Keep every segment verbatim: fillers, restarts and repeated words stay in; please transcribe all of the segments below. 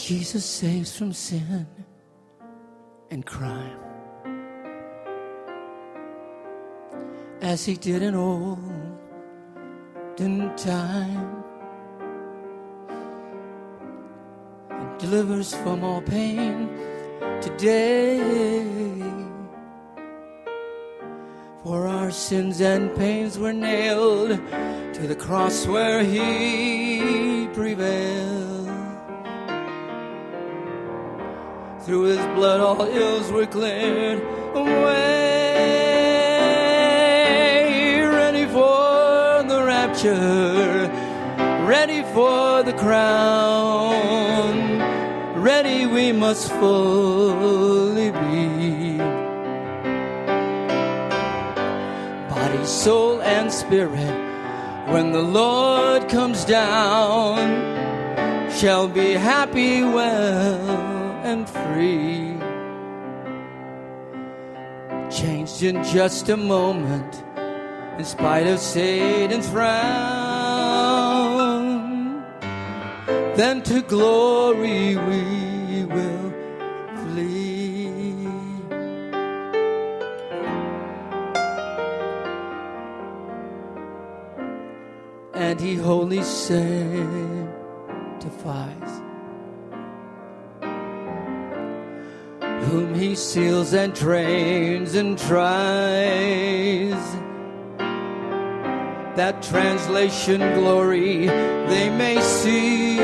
Jesus saves from sin and crime, as he did in olden time, and delivers from all pain today. For our sins and pains were nailed to the cross where he prevailed. Through his blood all ills were cleared away. Ready for the rapture, ready for the crown, ready we must fully be. Body, soul, and spirit, when the Lord comes down, shall be happy, well, and free. Changed in just a moment, in spite of Satan's frown. Then to glory we will flee. And he wholly sanctifies whom he seals and trains and tries, that translation glory they may see.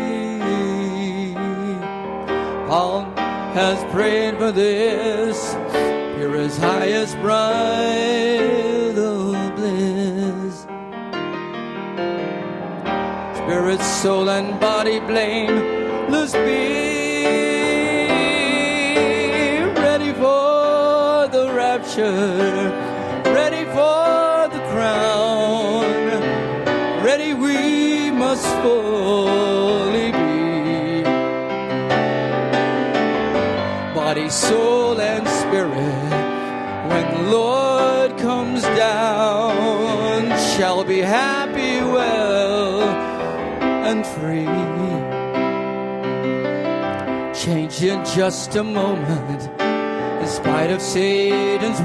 Paul has prayed for this, pure as highest bridal bliss. Spirit, soul, and body blameless be. Ready for the crown, ready we must fully be. Body, soul, and spirit, when the Lord comes down, shall be happy, well, and free. Changed in just a moment, in spite of Satan's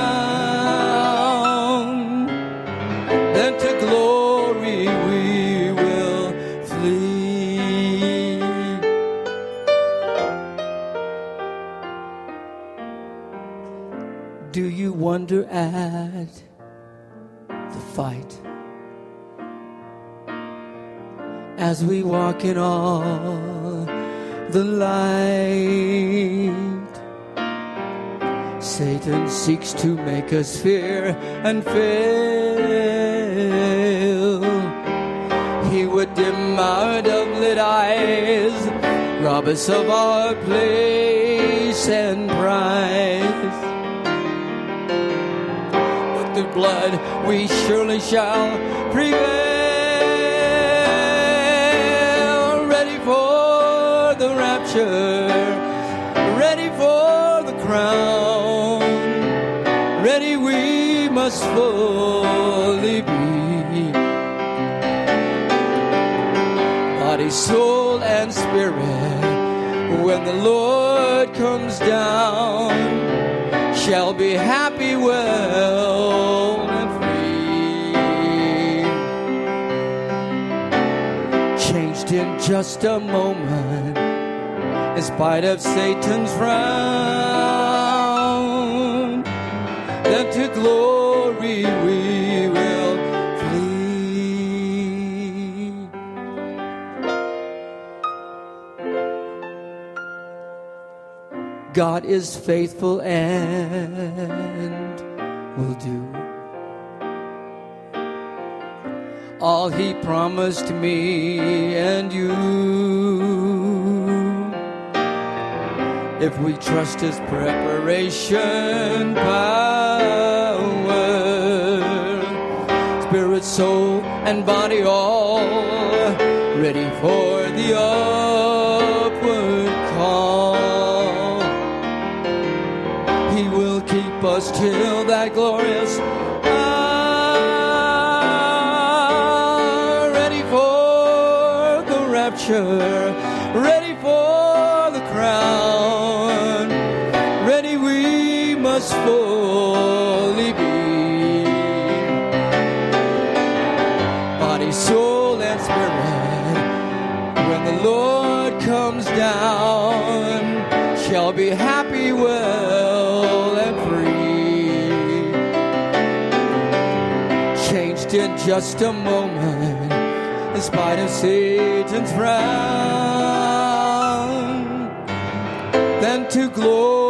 frown, then to glory we will flee. Do you wonder at the fight as we walk in all the light? Satan seeks to make us fear and fail. He would dim our dove-lit eyes, rob us of our place and prize. But through blood we surely shall prevail. Ready for the rapture, ready for the crown, ready we must fully be. Body, soul, and spirit, when the Lord comes down, shall be happy, well, and free. Changed in just a moment, in spite of Satan's frown, then to glory we will flee. God is faithful and will do all he promised me and you, if we trust his preparation power. Spirit, soul, and body all ready for the upward call. He will keep us till that glorious hour, ready for the rapture, ready for the crown. Ready we must fully be. Body, soul, and spirit, when the Lord comes down, shall be happy, well, and free. Changed in just a moment, in spite of Satan's frown. Then to glory